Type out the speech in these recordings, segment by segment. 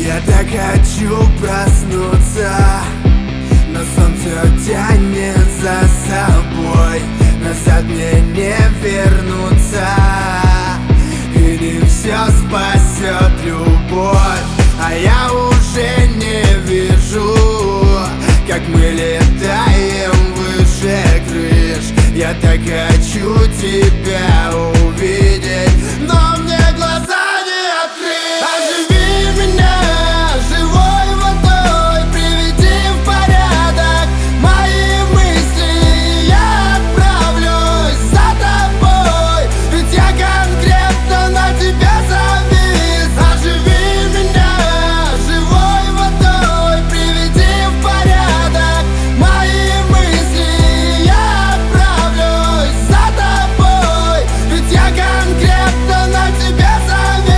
Я так хочу проснуться, но солнце тянет за собой. Назад мне не вернуться, и не все спасет любовь. А я уже не вижу, как мы летаем выше крыш. Я так хочу тебя увидеть, но мне глаза не открыть. Оживи меня живой водой, приведи в порядок мои мысли. Я отправлюсь за тобой, ведь я конкретно на тебя завис. Оживи меня живой водой, приведи в порядок мои мысли. Я отправлюсь за тобой, ведь я конкретно на тебя завис.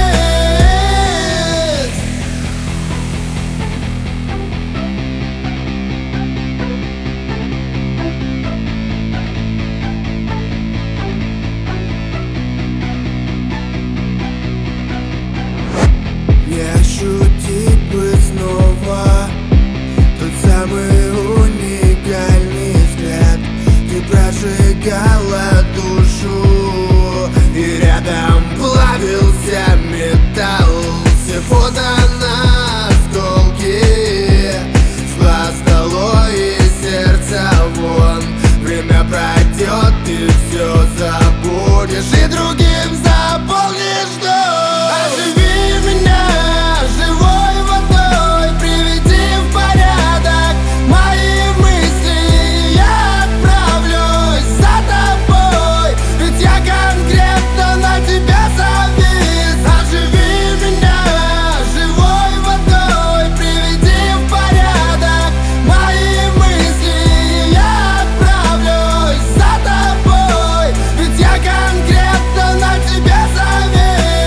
Не ощутить бы снова тот самый уникальный взгляд. Ты прожигала душу, и рядом плавился металл. Все фото на осколки, с глаз долой и сердца вон. Время пройдет, ты все забудешь и другим заполнишь дом. Оживи меня живой водой, приведи в порядок мои мысли. Я отправлюсь за тобой, ведь я конкретно на тебя завис. Оживи меня живой водой, приведи в порядок мои мысли. Я отправлюсь за тобой, ведь я конкретно на тебя завис.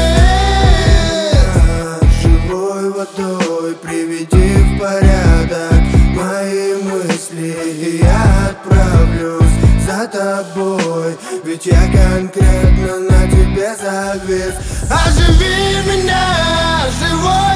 Живой водой приведи в порядок мои мысли, и я отправлюсь за тобой, ведь я конкретно на тебе завис. Оживи меня живой